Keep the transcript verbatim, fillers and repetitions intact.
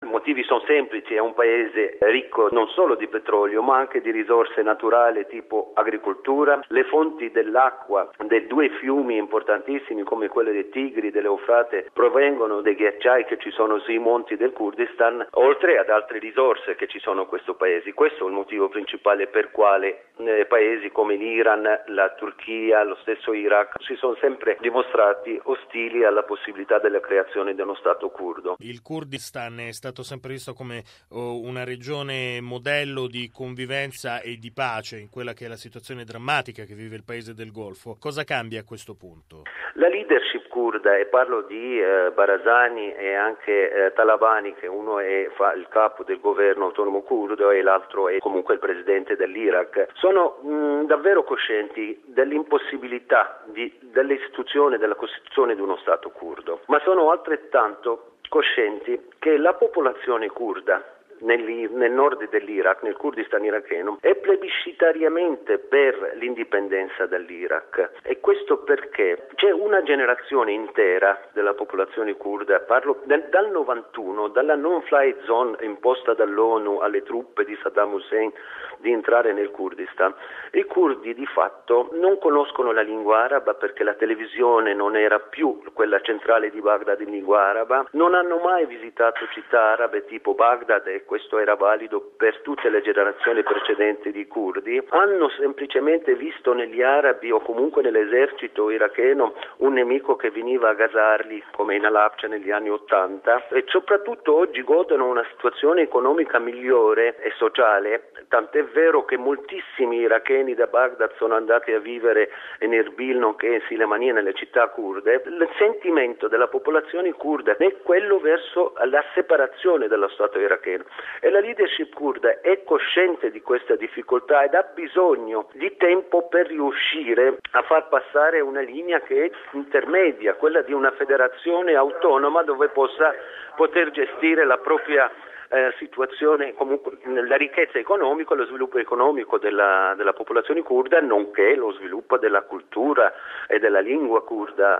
I motivi sono semplici, è un paese ricco non solo di petrolio ma anche di risorse naturali tipo agricoltura. Le fonti dell'acqua dei due fiumi importantissimi come quelle dei Tigri, dell'Eufrate, provengono dai ghiacciai che ci sono sui monti del Kurdistan, oltre ad altre risorse che ci sono in questo paese. Questo è il motivo principale per quale eh, paesi come l'Iran, la Turchia, lo stesso Iraq si sono sempre dimostrati ostili alla possibilità della creazione di uno Stato curdo. Il Kurdistan è stato sempre visto come oh, una regione modello di convivenza e di pace in quella che è la situazione drammatica che vive il paese del Golfo. Cosa cambia a questo punto? La leadership kurda, e parlo di eh, Barzani e anche eh, Talabani, che uno è fa, il capo del governo autonomo curdo e l'altro è comunque il presidente dell'Iraq, sono mh, davvero coscienti dell'impossibilità di, dell'istituzione, della costituzione di uno Stato curdo, ma sono altrettanto coscienti che la popolazione curda nel, nel nord dell'Iraq, nel Kurdistan iracheno, è plebiscitariamente per l'indipendenza dall'Iraq. E questo perché c'è una generazione intera della popolazione curda, parlo del, dal novantuno, dalla non-fly zone imposta dall'ONU alle truppe di Saddam Hussein di entrare nel Kurdistan. I curdi di fatto non conoscono la lingua araba perché la televisione non era più quella centrale di Baghdad in lingua araba, non hanno mai visitato città arabe tipo Baghdad, e questo era valido per tutte le generazioni precedenti di curdi, hanno semplicemente visto negli arabi o comunque nell'esercito iracheno un nemico che veniva a gasarli come in Alapcia negli anni ottanta, e soprattutto oggi godono una situazione economica migliore e sociale, tant'è vero che moltissimi iracheni da Baghdad sono andati a vivere in Erbil nonché in Silemania, nelle città kurde. Il sentimento della popolazione kurda è quello verso la separazione dello Stato iracheno, e la leadership kurda è cosciente di questa difficoltà ed ha bisogno di tempo per riuscire a far passare una linea che è intermedia, quella di una federazione autonoma dove possa poter gestire la propria Eh, situazione, comunque la ricchezza economica, lo sviluppo economico della, della popolazione kurda, nonché lo sviluppo della cultura e della lingua kurda.